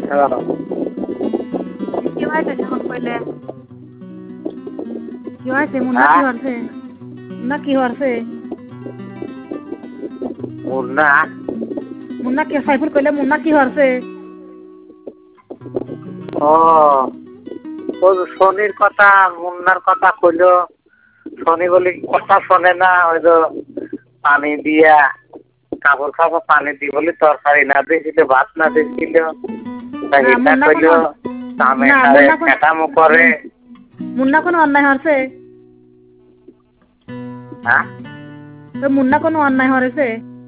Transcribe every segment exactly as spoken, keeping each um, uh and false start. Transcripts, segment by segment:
কি হয়েছে যখন কইলে কি হয়েছে মুন্না কি হয়েছে মুন্না কি হয়েছে মুন্না মুন্না কে সাইফুল কইলে মুন্না কি হয়েছে ও ও শনির কথা মুন্নার কথা কইলো শনি বলি কথা শোনে না ওই তো পানি দিয়া কাপড় খাবো পানি দি বলি তরকারি না দিয়েছিল ভাত না দিয়েছিল এটা কইলো দামে খেটামো করে মুন্না কোনো অন্যায় হয়েছে হ্যাঁ তো মুন্না কোনো অন্যায় হয়েছে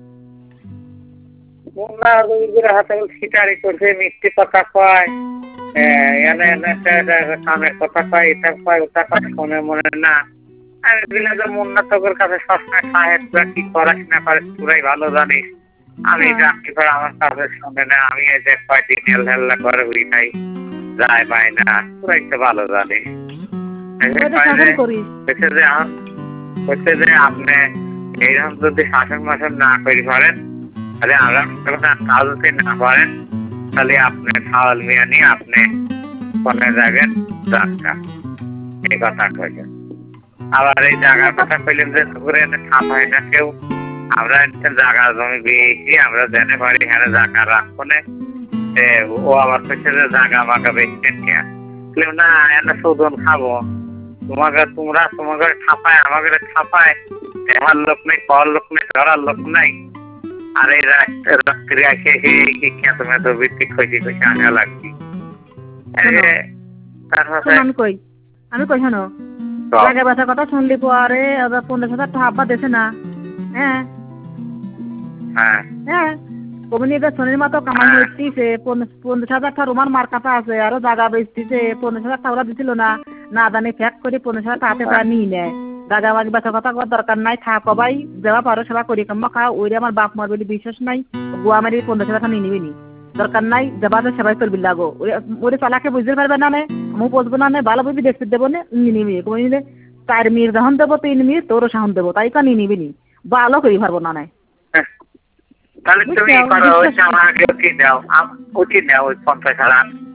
মুন্না রবিদের হাতে শিকারি করছে মিষ্টি কথা কয় এনে এনে কামের কথা কয় এটা কয় ওটা কথা শোনে মনে না আমি বললাম যে মুন্না তোর কাছে সবসময় সাহেব কি পড়াশোনা করে পুরাই ভালো জানিস আমি চাকরি করে আমার কাছে শোনে না আমি এই যে কয়দিন হেল্লা করে উড়ি নাই যায় পাই না পুরাই তো ভালো জানিস বলছে যে আপনি এইরকম যদি শাসন মাসন না করি পারেন তাহলে আমরা কাজ যদি না পারেন তাহলে আপনি সাওয়াল মিয়া নিয়ে আপনি কোনে যাবেন রাস্তা এই কথা কইলেন আবার এই জায়গার কথা কইলেন যে পুকুরে এনে ছাপ হয় না কেউ আমরা জায়গা জমি পেয়েছি আমরা জেনে পারি এখানে জায়গা রাখবো না ও আবার কইছে যে জায়গা মাগা বেচছেন কে না এনে শোধন খাবো তোমাকে তোমরা তোমাকে ছাপায় আমাকে ছাপায় দেখার লোক নেই পাওয়ার লোক নেই ধরার লোক নাই আর এই রাত্রি আসে তুমি তো বৃত্তি খুঁজি খুঁজি আনা লাগছি আমি কই আমি কই শোনো জায়গা ব্যথার কথা শুনলি পরে পনেরো হাজার টাকা আব্বা দেছে না হ্যাঁ হ্যাঁ হ্যাঁ কমিনি এবার শনির মতো কামাই হচ্ছে পঞ্চাশ হাজার টাকা রোমার মার কাটা আছে আরো জায়গা বেচতেছে পঞ্চাশ হাজার টাকা ওরা দিছিল না না জানি ফ্যাক করে পঞ্চাশ হাজার টাকাতে তারা নিয়ে নেয় জায়গা বাগি ব্যথার কথা করার দরকার নাই থাক সবাই দেওয়া পারো সেবা করি কাম্মা খা ওইরে আমার বাপ মার বলি বিশ্বাস নাই গোয়া মারি পঞ্চাশ হাজার টাকা নিয়ে নিবি নি দরকার নাই দেবা সেবাই করবি লাগো ওরে চালাকে বুঝতে পারবে না নে আমি বুঝবো না নে ভালো বুঝবি দেখতে দেবো না নিয়ে নিবি কমে নিলে চার মিনিট যখন দেবো তিন মিনিট তোরও সাহন দেবো তাই কা নিয়ে নিবি নি ভালো করি পারবো না নাই তাহলে তুমি করো আমাকে উচিত দাও উচিত দাও ওই পঞ্চাশ হাজার